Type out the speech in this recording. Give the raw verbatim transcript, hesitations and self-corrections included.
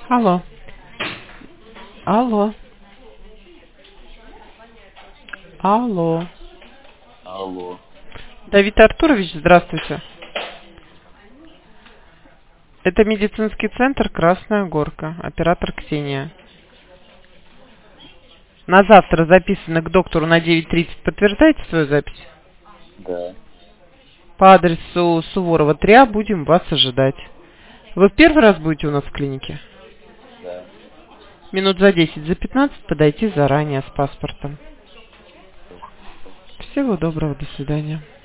Алло. Алло. Алло. Алло. Давид Артурович, здравствуйте. Это медицинский центр «Красная Горка». Оператор Ксения. На завтра записано к доктору на девять тридцать. Подтверждаете свою запись? Да. По адресу Суворова три А будем вас ожидать. Вы в первый раз будете у нас в клинике? Да. Минут за десять, за пятнадцать подойти заранее с паспортом. Всего доброго, до свидания.